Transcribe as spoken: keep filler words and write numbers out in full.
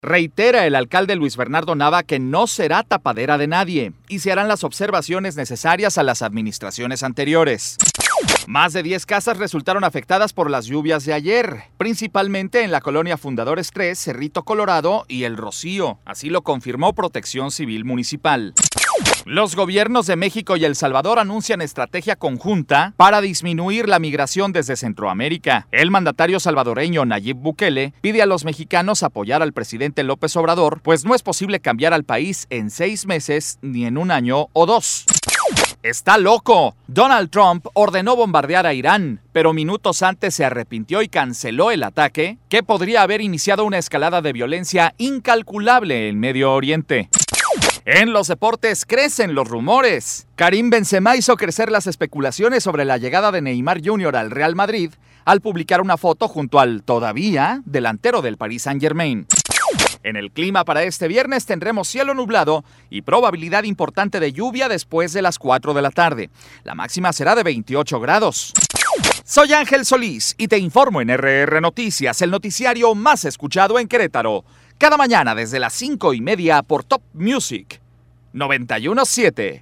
Reitera el alcalde Luis Bernardo Nava que no será tapadera de nadie y se harán las observaciones necesarias a las administraciones anteriores. Más de diez casas resultaron afectadas por las lluvias de ayer, principalmente en la colonia Fundadores tres, Cerrito Colorado y El Rocío. Así lo confirmó Protección Civil Municipal. Los gobiernos de México y El Salvador anuncian estrategia conjunta para disminuir la migración desde Centroamérica. El mandatario salvadoreño Nayib Bukele pide a los mexicanos apoyar al presidente López Obrador, pues no es posible cambiar al país en seis meses ni en un año o dos. ¡Está loco! Donald Trump ordenó bombardear a Irán, pero minutos antes se arrepintió y canceló el ataque, que podría haber iniciado una escalada de violencia incalculable en Medio Oriente. En los deportes crecen los rumores. Karim Benzema hizo crecer las especulaciones sobre la llegada de Neymar junior al Real Madrid al publicar una foto junto al todavía delantero del Paris Saint-Germain. En el clima para este viernes tendremos cielo nublado y probabilidad importante de lluvia después de las cuatro de la tarde. La máxima será de veintiocho grados. Soy Ángel Solís y te informo en R R Noticias, el noticiario más escuchado en Querétaro. Cada mañana desde las cinco y media por Top Music noventa y uno punto siete.